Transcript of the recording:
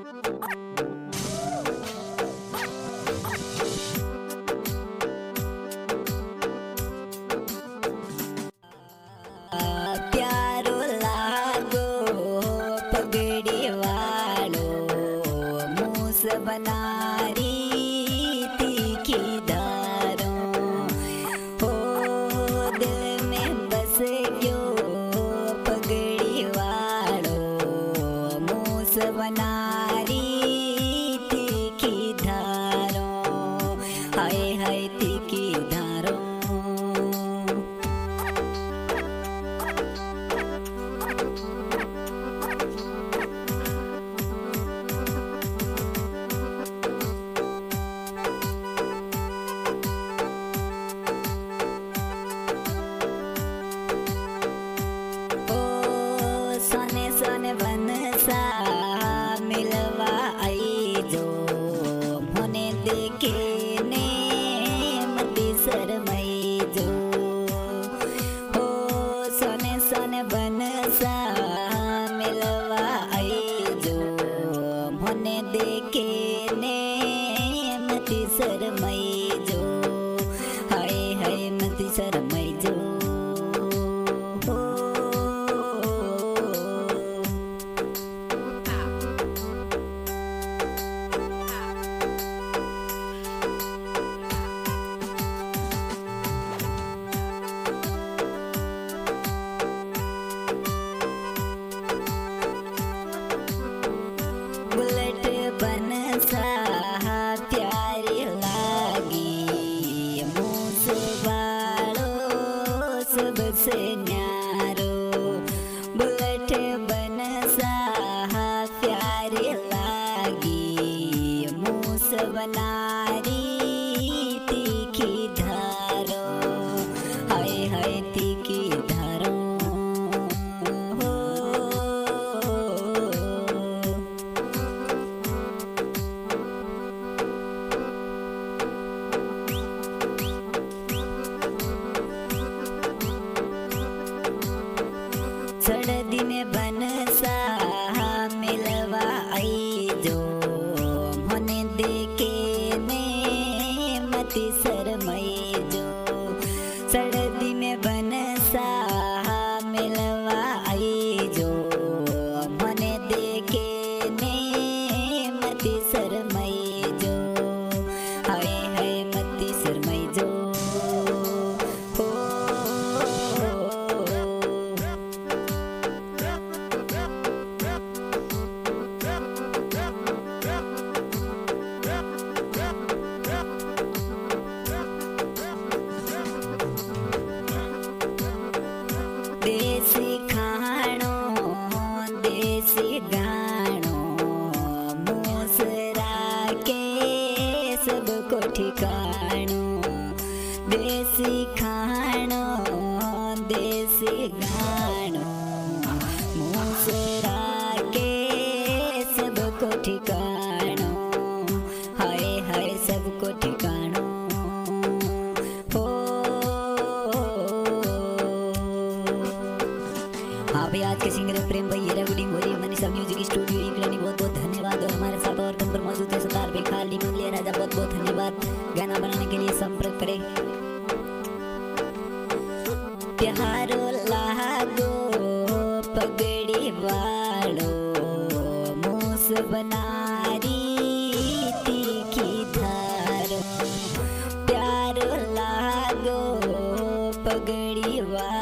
प्यारो लागो पगड़ी वालो मूस बनारी तीखी धारों हो दिल में बस गयो पगड़ी वालो मूस बनारी तीखी धारों हाय हाय तीखी धारों बनसा मिलवा आई जो होने देखे ने मती शरमई जो हो सोने सोने बनसा मिलवा आई जो होने देखे ने मती शरमई जो हाय हाय मती शरमई जो बुलेट बनसा प्यारी लागी मूस वालो सबसे न्यारो बुलेट बनसा प्यारी लागी मूस बनारी तीखी धारो हाय हाय तीखी धारो सड़दी में बनसा मिलवा आई जो होने देखे ने मती शरमई जो सड़दी में बनसा मिलवा आई जो होने देखे ने मती शरमई जो हाय हाय मती शरमई जो देसी खाणो देसी गाणो मूसरा के सबको ठिकाणो देसी खाणो देसी गाणो मूसरा के सबको ठिकाणो हाय हाय सबको ठिकाणो हाँ भाई आज के सिंगर प्रेम भाई ये रिकॉर्डिंग हो रही है मनीषा म्यूजिक स्टूडियो इंग्लैंड बहुत बहुत धन्यवाद। और हमारे साथ और कम पर मौजूद है सरदार भाई खाली मंगलिया राजा बहुत बहुत धन्यवाद। गाना बनाने के लिए संपर्क करें। प्यारो लागो पगड़ी वालो मूस बनारी तीखी धारो प्यारो लागो पगड़ी वालो